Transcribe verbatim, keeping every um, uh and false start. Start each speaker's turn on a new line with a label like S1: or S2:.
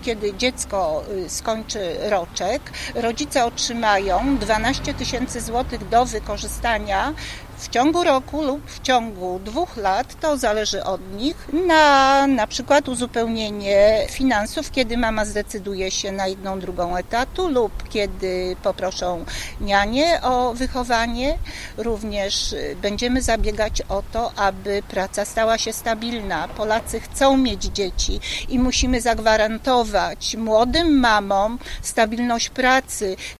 S1: Kiedy dziecko skończy roczek, rodzice otrzymają dwanaście tysięcy złotych do wykorzystania w ciągu roku lub w ciągu dwóch lat, to zależy od nich, na na przykład uzupełnienie finansów, kiedy mama zdecyduje się na jedną, drugą etatu lub kiedy poproszą nianię o wychowanie. Również będziemy zabiegać o to, aby praca stała się stabilna. Polacy chcą mieć dzieci i musimy zagwarantować młodym mamom stabilność pracy,